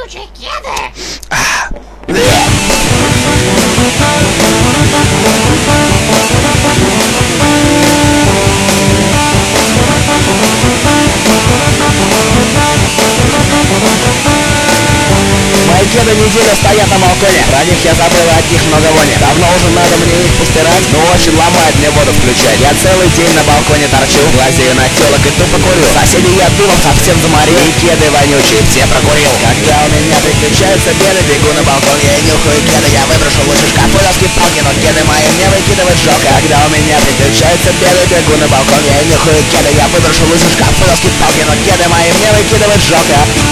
вонючие кеды! Мои кеды неделю стоят на балконе. Про них я забыл, от них много вони. Давно уже надо мне их постирать, но очень ломает мне воду включать. Я целый день на балконе торчу, глазею на телок и тупо курю. Соседей я дымом совсем заморил, и кеды вонючие все прокурил. Когда у меня приключаются беды, бегу на балкон, я нюхаю кеды. Я выброшу лучше шкафы, палки, но кеды мои мне выкидывают жёг. Когда у меня приключаются беды, бегу на балкон, я нюхаю кеды. Я выброшу лучше шкафы, палки, но кеды мои мне выкидывают жёг.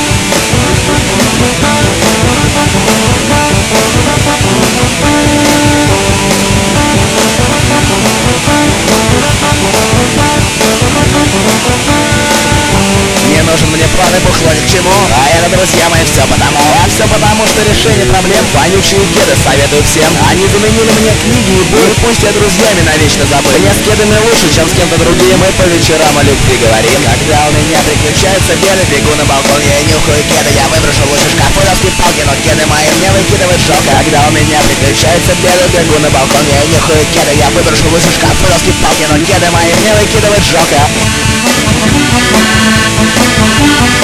Не нужен мне план и бухло ни к чему. А это, друзья мои, все потому, что решение проблем вонючие кеды советую всем. Они заменили мне книги и бук. Пусть я друзьями навечно забыл. Мне с кедами лучше, чем с кем-то другим. Мы по вечерам о любви говорим. Когда у меня приключаются беды, бегу на балкон, я нюхаю кеды. Я выброшу лучше шкафы, палки, но кеды мои мне выкидывают жёг. Когда у меня приключаются беды, бегу на балкон, я нюхаю кеды. Я выброшу лучше шкафы, палки, но кеды мои мне выкидывают жёг.